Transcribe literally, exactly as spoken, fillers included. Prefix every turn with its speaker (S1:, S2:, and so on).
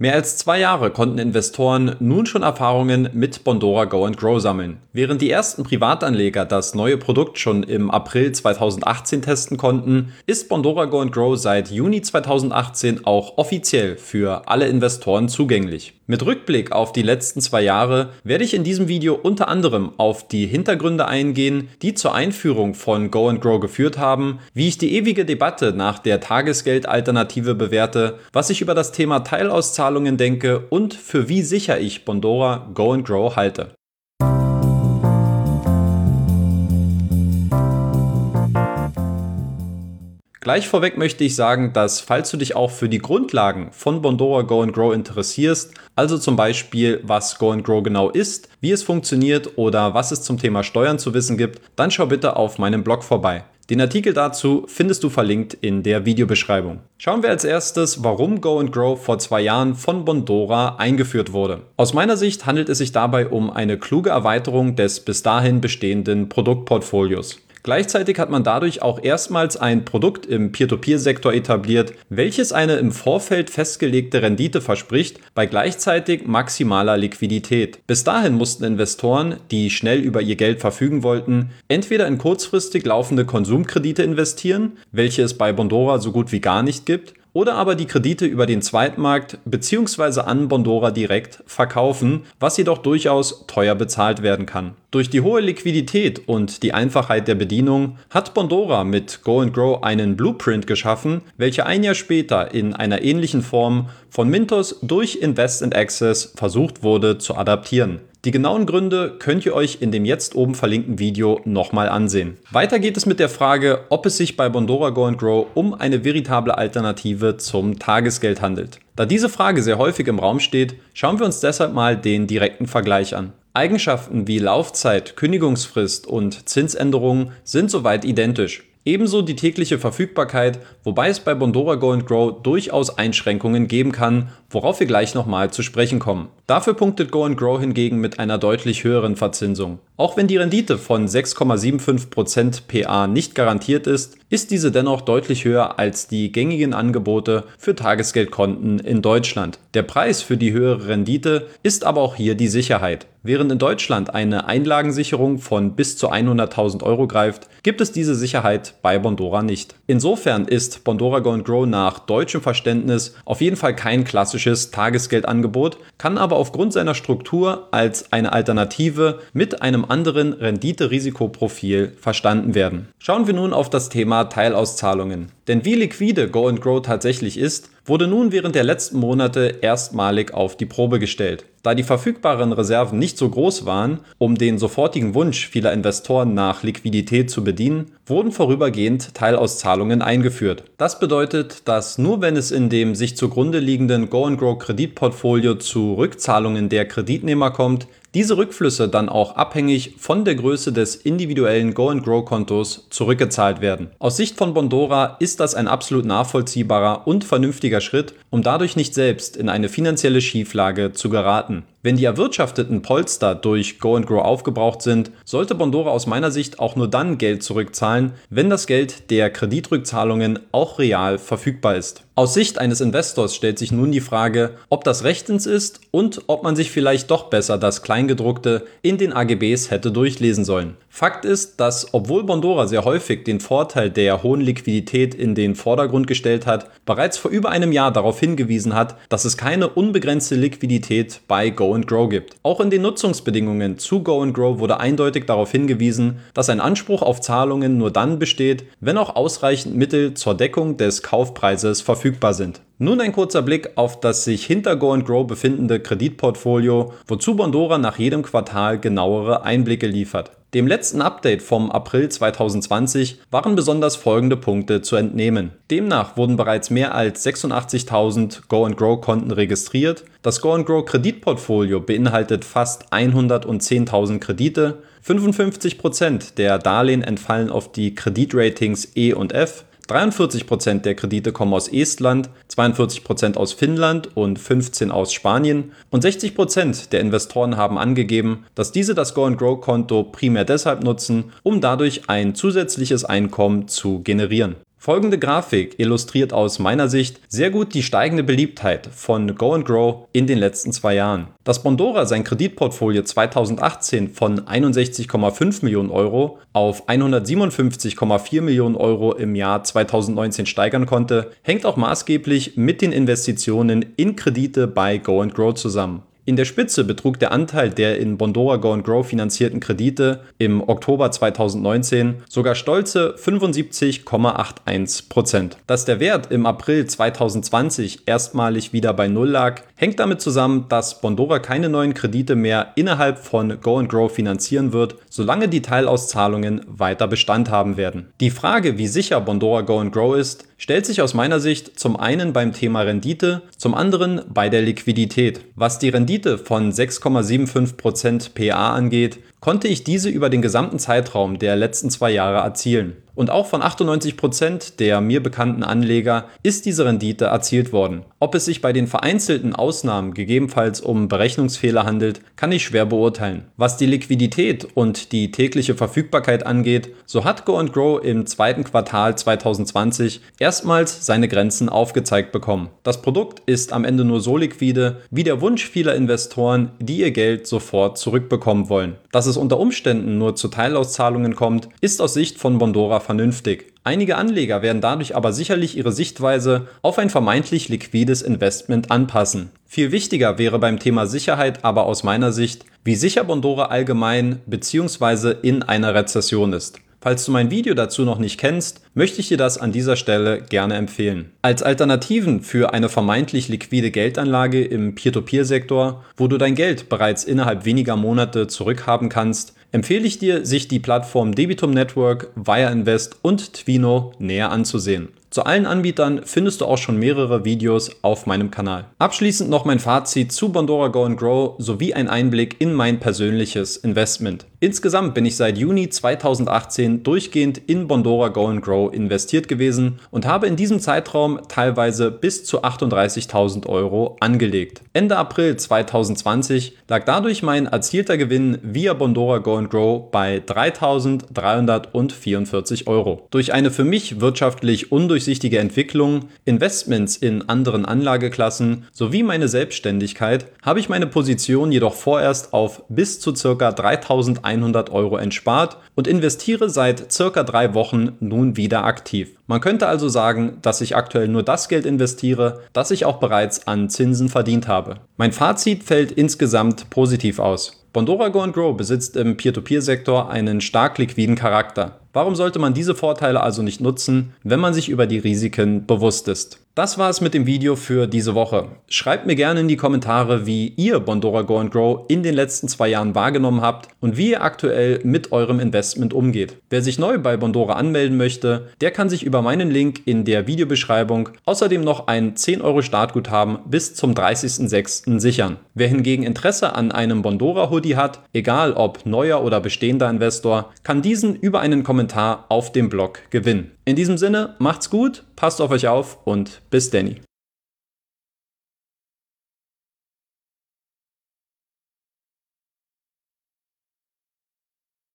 S1: Mehr als zwei Jahre konnten Investoren nun schon Erfahrungen mit Bondora Go and Grow sammeln. Während die ersten Privatanleger das neue Produkt schon im April zweitausendachtzehn testen konnten, ist Bondora Go and Grow seit Juni zweitausendachtzehn auch offiziell für alle Investoren zugänglich. Mit Rückblick auf die letzten zwei Jahre werde ich in diesem Video unter anderem auf die Hintergründe eingehen, die zur Einführung von Go and Grow geführt haben, wie ich die ewige Debatte nach der Tagesgeldalternative bewerte, was ich über das Thema Teilauszahlungen denke und für wie sicher ich Bondora Go and Grow halte. Gleich vorweg möchte ich sagen, dass falls du dich auch für die Grundlagen von Bondora Go and Grow interessierst, also zum Beispiel was Go and Grow genau ist, wie es funktioniert oder was es zum Thema Steuern zu wissen gibt, dann schau bitte auf meinem Blog vorbei. Den Artikel dazu findest du verlinkt in der Videobeschreibung. Schauen wir als erstes, warum Go and Grow vor zwei Jahren von Bondora eingeführt wurde. Aus meiner Sicht handelt es sich dabei um eine kluge Erweiterung des bis dahin bestehenden Produktportfolios. Gleichzeitig hat man dadurch auch erstmals ein Produkt im Peer-to-Peer-Sektor etabliert, welches eine im Vorfeld festgelegte Rendite verspricht, bei gleichzeitig maximaler Liquidität. Bis dahin mussten Investoren, die schnell über ihr Geld verfügen wollten, entweder in kurzfristig laufende Konsumkredite investieren, welche es bei Bondora so gut wie gar nicht gibt, oder aber die Kredite über den Zweitmarkt bzw. an Bondora direkt verkaufen, was jedoch durchaus teuer bezahlt werden kann. Durch die hohe Liquidität und die Einfachheit der Bedienung hat Bondora mit Go and Grow einen Blueprint geschaffen, welcher ein Jahr später in einer ähnlichen Form von Mintos durch Invest and Access versucht wurde zu adaptieren. Die genauen Gründe könnt ihr euch in dem jetzt oben verlinkten Video nochmal ansehen. Weiter geht es mit der Frage, ob es sich bei Bondora Go and Grow um eine veritable Alternative zum Tagesgeld handelt. Da diese Frage sehr häufig im Raum steht, schauen wir uns deshalb mal den direkten Vergleich an. Eigenschaften wie Laufzeit, Kündigungsfrist und Zinsänderungen sind soweit identisch. Ebenso die tägliche Verfügbarkeit, wobei es bei Bondora Go and Grow durchaus Einschränkungen geben kann, worauf wir gleich nochmal zu sprechen kommen. Dafür punktet Go and Grow hingegen mit einer deutlich höheren Verzinsung. Auch wenn die Rendite von sechs Komma fünfundsiebzig Prozent P A nicht garantiert ist, ist diese dennoch deutlich höher als die gängigen Angebote für Tagesgeldkonten in Deutschland. Der Preis für die höhere Rendite ist aber auch hier die Sicherheit. Während in Deutschland eine Einlagensicherung von bis zu hunderttausend Euro greift, gibt es diese Sicherheit bei Bondora nicht. Insofern ist Bondora Go and Grow nach deutschem Verständnis auf jeden Fall kein klassisches Tagesgeldangebot, kann aber aufgrund seiner Struktur als eine Alternative mit einem anderen Rendite-Risikoprofil verstanden werden. Schauen wir nun auf das Thema Teilauszahlungen. Denn wie liquide Go and Grow tatsächlich ist, wurde nun während der letzten Monate erstmalig auf die Probe gestellt. Da die verfügbaren Reserven nicht so groß waren, um den sofortigen Wunsch vieler Investoren nach Liquidität zu bedienen, wurden vorübergehend Teilauszahlungen eingeführt. Das bedeutet, dass nur wenn es in dem sich zugrunde liegenden Go and Grow Kreditportfolio zu Rückzahlungen der Kreditnehmer kommt, diese Rückflüsse dann auch abhängig von der Größe des individuellen Go and Grow Kontos zurückgezahlt werden. Aus Sicht von Bondora ist das ein absolut nachvollziehbarer und vernünftiger Schritt, um dadurch nicht selbst in eine finanzielle Schieflage zu geraten. Wenn die erwirtschafteten Polster durch Go and Grow aufgebraucht sind, sollte Bondora aus meiner Sicht auch nur dann Geld zurückzahlen, wenn das Geld der Kreditrückzahlungen auch real verfügbar ist. Aus Sicht eines Investors stellt sich nun die Frage, ob das rechtens ist und ob man sich vielleicht doch besser das Kleingedruckte in den A G Bs hätte durchlesen sollen. Fakt ist, dass obwohl Bondora sehr häufig den Vorteil der hohen Liquidität in den Vordergrund gestellt hat, bereits vor über einem Jahr darauf hingewiesen hat, dass es keine unbegrenzte Liquidität bei Go and Grow gibt. Auch in den Nutzungsbedingungen zu Go and Grow wurde eindeutig darauf hingewiesen, dass ein Anspruch auf Zahlungen nur dann besteht, wenn auch ausreichend Mittel zur Deckung des Kaufpreises verfügbar sind. Nun ein kurzer Blick auf das sich hinter Go and Grow befindende Kreditportfolio, wozu Bondora nach jedem Quartal genauere Einblicke liefert. Dem letzten Update vom April zweitausendzwanzig waren besonders folgende Punkte zu entnehmen. Demnach wurden bereits mehr als sechsundachtzigtausend Go and Grow Konten registriert. Das Go and Grow Kreditportfolio beinhaltet fast hundertzehntausend Kredite. fünfundfünfzig Prozent der Darlehen entfallen auf die Kreditratings E und F. dreiundvierzig Prozent der Kredite kommen aus Estland, zweiundvierzig Prozent aus Finnland und fünfzehn Prozent aus Spanien und sechzig Prozent der Investoren haben angegeben, dass diese das Go and Grow Konto primär deshalb nutzen, um dadurch ein zusätzliches Einkommen zu generieren. Folgende Grafik illustriert aus meiner Sicht sehr gut die steigende Beliebtheit von Go and Grow in den letzten zwei Jahren. Dass Bondora sein Kreditportfolio zweitausendachtzehn von einundsechzig Komma fünf Millionen Euro auf hundertsiebenundfünfzig Komma vier Millionen Euro im Jahr zweitausendneunzehn steigern konnte, hängt auch maßgeblich mit den Investitionen in Kredite bei Go and Grow zusammen. In der Spitze betrug der Anteil der in Bondora Go and Grow finanzierten Kredite im Oktober zweitausendneunzehn sogar stolze fünfundsiebzig Komma einundachtzig Prozent. Dass der Wert im April zweitausendzwanzig erstmalig wieder bei Null lag, hängt damit zusammen, dass Bondora keine neuen Kredite mehr innerhalb von Go and Grow finanzieren wird, solange die Teilauszahlungen weiter Bestand haben werden. Die Frage, wie sicher Bondora Go and Grow ist, stellt sich aus meiner Sicht zum einen beim Thema Rendite, zum anderen bei der Liquidität. Was die Rendite von sechs Komma fünfundsiebzig Prozent P A angeht, konnte ich diese über den gesamten Zeitraum der letzten zwei Jahre erzielen. Und auch von achtundneunzig Prozent der mir bekannten Anleger ist diese Rendite erzielt worden. Ob es sich bei den vereinzelten Ausnahmen gegebenenfalls um Berechnungsfehler handelt, kann ich schwer beurteilen. Was die Liquidität und die tägliche Verfügbarkeit angeht, so hat Go and Grow im zweiten Quartal zweitausendzwanzig erstmals seine Grenzen aufgezeigt bekommen. Das Produkt ist am Ende nur so liquide wie der Wunsch vieler Investoren, die ihr Geld sofort zurückbekommen wollen. Dass es unter Umständen nur zu Teilauszahlungen kommt, ist aus Sicht von Bondora vernünftig. Einige Anleger werden dadurch aber sicherlich ihre Sichtweise auf ein vermeintlich liquides Investment anpassen. Viel wichtiger wäre beim Thema Sicherheit aber aus meiner Sicht, wie sicher Bondora allgemein bzw. in einer Rezession ist. Falls du mein Video dazu noch nicht kennst, möchte ich dir das an dieser Stelle gerne empfehlen. Als Alternativen für eine vermeintlich liquide Geldanlage im Peer-to-Peer-Sektor, wo du dein Geld bereits innerhalb weniger Monate zurückhaben kannst, empfehle ich dir, sich die Plattform Debitum Network, Wire Invest und Twino näher anzusehen. Zu allen Anbietern findest du auch schon mehrere Videos auf meinem Kanal. Abschließend noch mein Fazit zu Bondora Go and Grow sowie ein Einblick in mein persönliches Investment. Insgesamt bin ich seit Juni zweitausendachtzehn durchgehend in Bondora Go and Grow investiert gewesen und habe in diesem Zeitraum teilweise bis zu achtunddreißigtausend Euro angelegt. Ende April zweitausendzwanzig lag dadurch mein erzielter Gewinn via Bondora Go and Grow bei dreitausenddreihundertvierundvierzig Euro. Durch eine für mich wirtschaftlich undurchsichtige Entwicklung, Investments in anderen Anlageklassen sowie meine Selbstständigkeit habe ich meine Position jedoch vorerst auf bis zu ca. dreitausendeinhundert Euro entspart und investiere seit circa drei Wochen nun wieder aktiv. Man könnte also sagen, dass ich aktuell nur das Geld investiere, das ich auch bereits an Zinsen verdient habe. Mein Fazit fällt insgesamt positiv aus. Bondora Go and Grow besitzt im Peer-to-Peer-Sektor einen stark liquiden Charakter. Warum sollte man diese Vorteile also nicht nutzen, wenn man sich über die Risiken bewusst ist? Das war es mit dem Video für diese Woche. Schreibt mir gerne in die Kommentare, wie ihr Bondora Go and Grow in den letzten zwei Jahren wahrgenommen habt und wie ihr aktuell mit eurem Investment umgeht. Wer sich neu bei Bondora anmelden möchte, der kann sich über meinen Link in der Videobeschreibung außerdem noch ein zehn Euro Startguthaben bis zum dreißigsten sechsten sichern. Wer hingegen Interesse an einem Bondora Hoodie hat, egal ob neuer oder bestehender Investor, kann diesen über einen Kommentar auf dem Blog gewinnen. In diesem Sinne, macht's gut, passt auf euch auf und bis Denny.